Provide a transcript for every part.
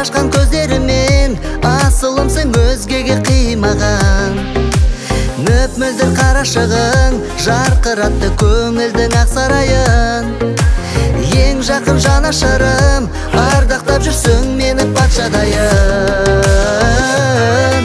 ашқан көздерімен асылымсың өзгеге қимаған. Мөп-мөлдір қарашығың жарқыратты көңілдің ақ сарайын. Ең жақын жанашырым ардақтап жүрсің мені патшадайын.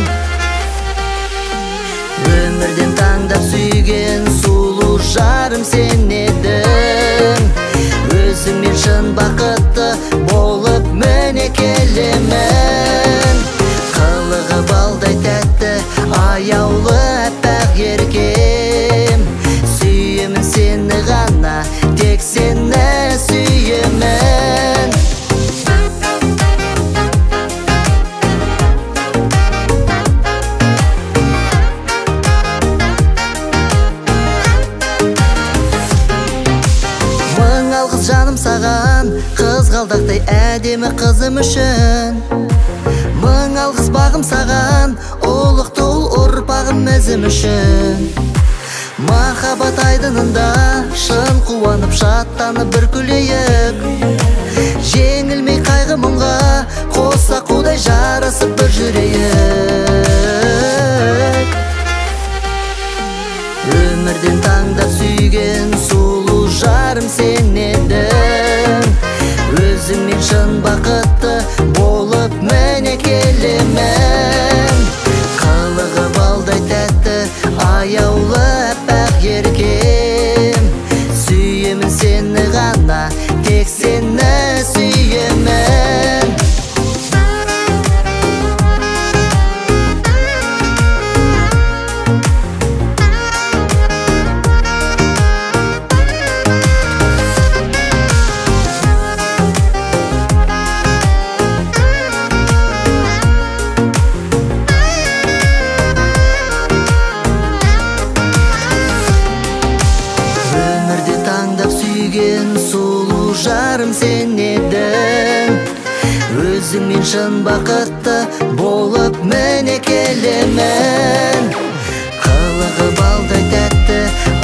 Өмірден таңдап сүйген сұлу жарым сен едің. Өзіңмен шын бақытты болып міне келемін. Қылығы балдай тәтті аяулы әппақ еркем. Сүйемін сені ғана, тек сені сүйемін. Мың алғыс жаным саған, қызғалдақтай әдемі қызым үшін. Мың алғыс бағым саған, ұлықты ұл ұрпағым өзім үшін. Махаббат айдынында шын қуанып шаттанып бір күлейік. Жеңілмей қайғы мұңға қоса қудай жарасып бір жүрейік. Өмірден таңдап сүйген сұлу жарым сен едің. Өзіңмен шын бақытты болып міне келемін. Қылығы балдай тәтті аяулы әппақ еркем. Сүйемін сені ғана, тек сені сүйемін. Сүйген сұлу жарым сен едің. Өзіңмен шын бақытты болып міне келемін. Қылығы балдай тәтті